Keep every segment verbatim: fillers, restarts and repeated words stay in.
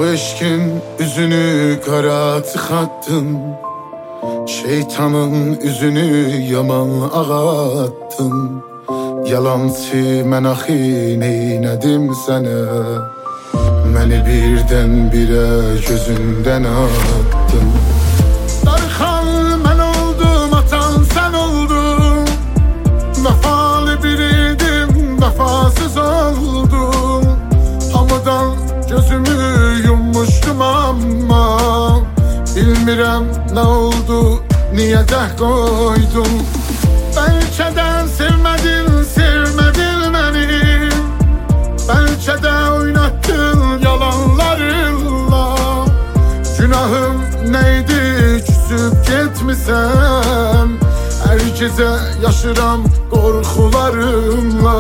Bu eşkin üzünü kara tıkattın, şeytanın üzünü yaman ağattın. Yalançı mən axı neylədim sənə? Məni birdən birə gözündən attın. Darxan mən oldum, atan sən oldun. Vəfalı biriydim, vəfasız oldum. Hamıdan gözümü yummuştum amma bilmirəm nə oldu, niyə dəh qoydum. Bəlkə də sevmədin, sevmədin məni. Bəlkə də oynattın yalanlarınla. Günahım neydi, küsüb getmisən? Hər gecə yaşıram qorxularımla.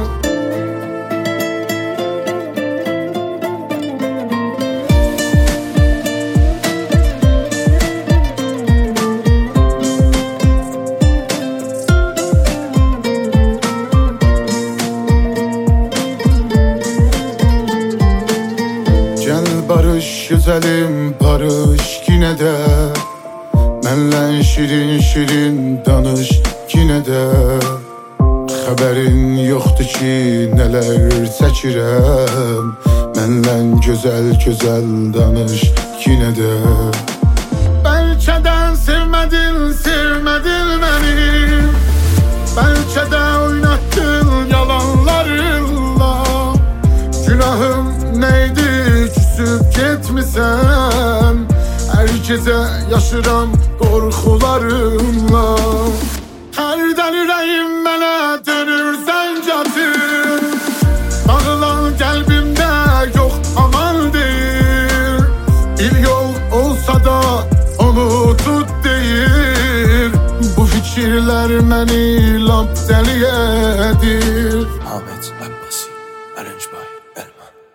Barış güzelim, barış yine de. Mənlə şirin şirin danış yine de. Xəbərin yoxdur ki nələr çəkirəm. Mənlə gözəl gözəl danış yine de. Bəlkə də sevmədin, sevmədin məni. Bəlkə də oynattın yalanlarınla. Günahım neydi, küsüb getmisən? Hər gecə yaşıram qorxularımla. Hərdən ürəyim mənə dönür zəncatır. Dağılan qəlbimdə yox aman deyir. Bir yol olsa da onu tut deyir. Bu fikirlər məni lap dəli edir. Ahmet Abbasi, arranged by Elman.